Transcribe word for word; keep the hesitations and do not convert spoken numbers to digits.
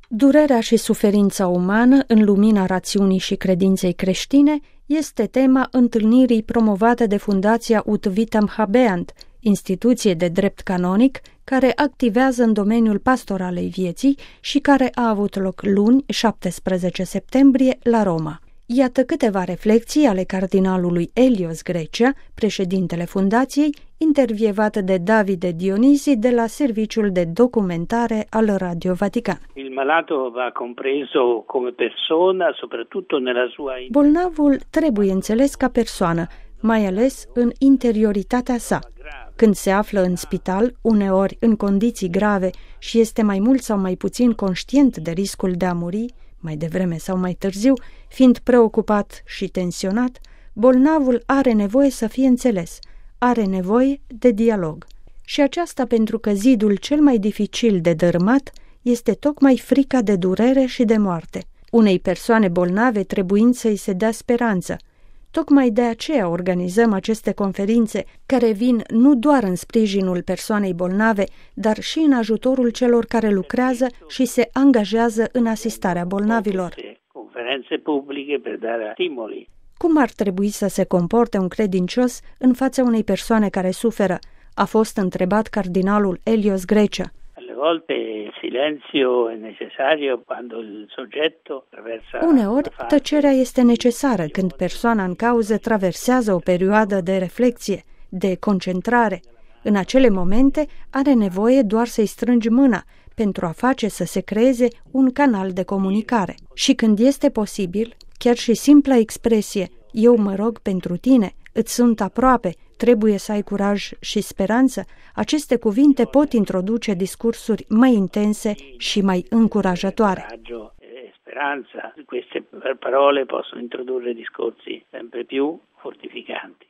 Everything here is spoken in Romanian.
Durerea și suferința umană în lumina rațiunii și credinței creștine este tema întâlnirii promovate de Fundația Ut Vitam Habeant, instituție de drept canonic care activează în domeniul pastoralei vieții și care a avut loc luni, șaptesprezece septembrie, la Roma. Iată câteva reflexii ale cardinalului Elios Grecia, președintele fundației, intervievat de Davide Dionisi de la Serviciul de Documentare al Radio Vatican. Il malato va compreso come persona, soprattutto nella sua... Bolnavul trebuie înțeles ca persoană, mai ales în interioritatea sa. Când se află în spital, uneori în condiții grave și este mai mult sau mai puțin conștient de riscul de a muri, mai devreme sau mai târziu, fiind preocupat și tensionat, bolnavul are nevoie să fie înțeles, are nevoie de dialog. Și aceasta pentru că zidul cel mai dificil de dărâmat este tocmai frica de durere și de moarte. Unei persoane bolnave trebuind să-i se dea speranță. Tocmai de aceea organizăm aceste conferințe care vin nu doar în sprijinul persoanei bolnave, dar și în ajutorul celor care lucrează și se angajează în asistarea bolnavilor. Conferințe publice per dare stimoli. Cum ar trebui să se comporte un credincios în fața unei persoane care suferă? A fost întrebat cardinalul Elios Grecia. Alle volte il silenzio è necessario quando il soggetto attraversa. Uneori, tăcerea este necesară când persoana în cauză traversează o perioadă de reflexie, de concentrare. În acele momente are nevoie doar să-i strângi mâna pentru a face să se creeze un canal de comunicare. Și când este posibil, chiar și simpla expresie, eu mă rog pentru tine, îți sunt aproape, trebuie să ai curaj și speranță, aceste cuvinte pot introduce discursuri mai intense și mai încurajatoare. Speranza, queste parole possono introdurre discorsi sempre più fortificanti.